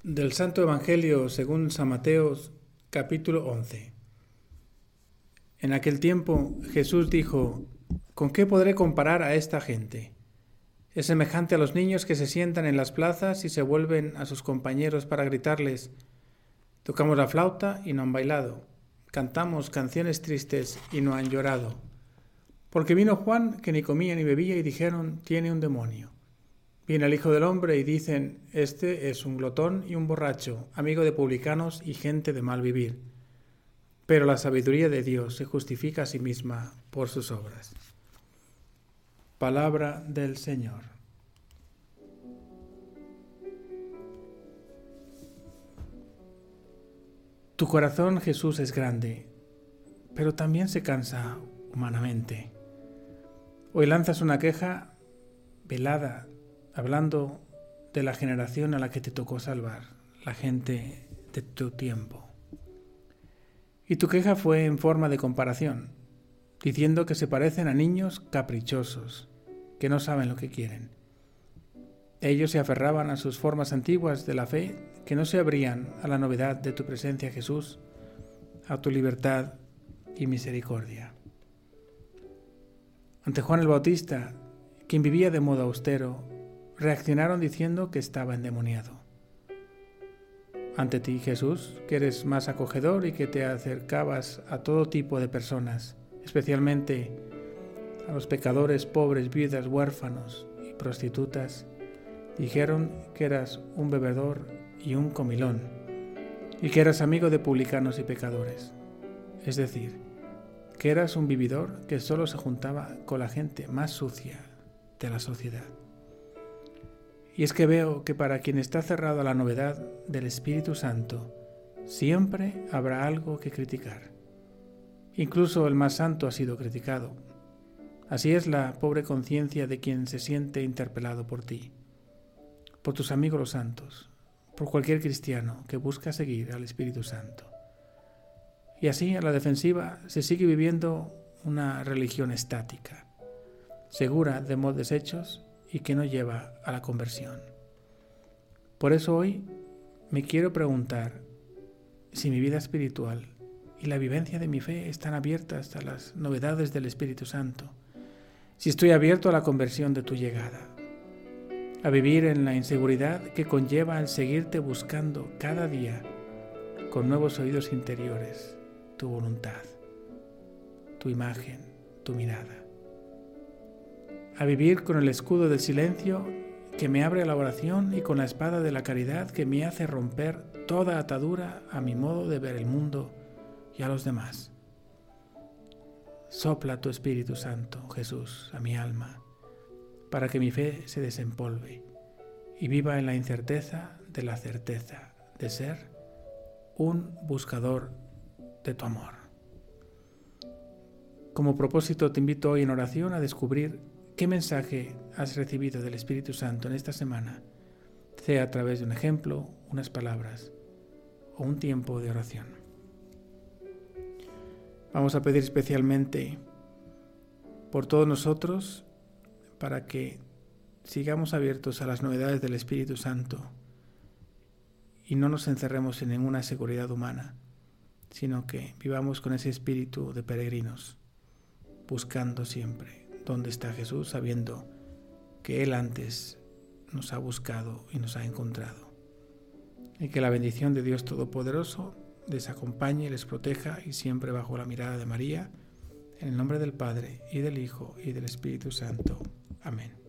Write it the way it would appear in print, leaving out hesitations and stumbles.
Del Santo Evangelio según San Mateo, capítulo 11. En aquel tiempo Jesús dijo: ¿Con qué podré comparar a esta gente? Es semejante a los niños que se sientan en las plazas y se vuelven a sus compañeros para gritarles: tocamos la flauta y no han bailado, cantamos canciones tristes y no han llorado. Porque vino Juan, que ni comía ni bebía, y dijeron: tiene un demonio. Viene el Hijo del Hombre y dicen: este es un glotón y un borracho, amigo de publicanos y gente de mal vivir. Pero la sabiduría de Dios se justifica a sí misma por sus obras. Palabra del Señor. Tu corazón, Jesús, es grande, pero también se cansa humanamente. Hoy lanzas una queja velada, hablando de la generación a la que te tocó salvar, la gente de tu tiempo. Y tu queja fue en forma de comparación, diciendo que se parecen a niños caprichosos, que no saben lo que quieren. Ellos se aferraban a sus formas antiguas de la fe, que no se abrían a la novedad de tu presencia, Jesús, a tu libertad y misericordia. Ante Juan el Bautista, quien vivía de modo austero, reaccionaron diciendo que estaba endemoniado. Ante ti, Jesús, que eres más acogedor y que te acercabas a todo tipo de personas, especialmente a los pecadores, pobres, viudas, huérfanos y prostitutas, dijeron que eras un bebedor y un comilón, y que eras amigo de publicanos y pecadores. Es decir, que eras un vividor que solo se juntaba con la gente más sucia de la sociedad. Y es que veo que para quien está cerrado a la novedad del Espíritu Santo, siempre habrá algo que criticar. Incluso el más santo ha sido criticado. Así es la pobre conciencia de quien se siente interpelado por ti, por tus amigos los santos, por cualquier cristiano que busca seguir al Espíritu Santo. Y así, a la defensiva, se sigue viviendo una religión estática, segura de moldes hechos y que no lleva a la conversión. Por eso hoy me quiero preguntar si mi vida espiritual y la vivencia de mi fe están abiertas a las novedades del Espíritu Santo, si estoy abierto a la conversión de tu llegada, a vivir en la inseguridad que conlleva el seguirte buscando cada día con nuevos oídos interiores, tu voluntad, tu imagen, tu mirada. A vivir con el escudo del silencio que me abre a la oración y con la espada de la caridad que me hace romper toda atadura a mi modo de ver el mundo y a los demás. Sopla tu Espíritu Santo, Jesús, a mi alma, para que mi fe se desempolve y viva en la incerteza de la certeza de ser un buscador de tu amor. Como propósito te invito hoy en oración a descubrir qué mensaje has recibido del Espíritu Santo en esta semana, sea a través de un ejemplo, unas palabras o un tiempo de oración. Vamos a pedir especialmente por todos nosotros para que sigamos abiertos a las novedades del Espíritu Santo y no nos encerremos en ninguna seguridad humana, sino que vivamos con ese espíritu de peregrinos, buscando siempre dónde está Jesús, sabiendo que Él antes nos ha buscado y nos ha encontrado. Y que la bendición de Dios Todopoderoso les acompañe y les proteja, y siempre bajo la mirada de María, en el nombre del Padre, y del Hijo, y del Espíritu Santo. Amén.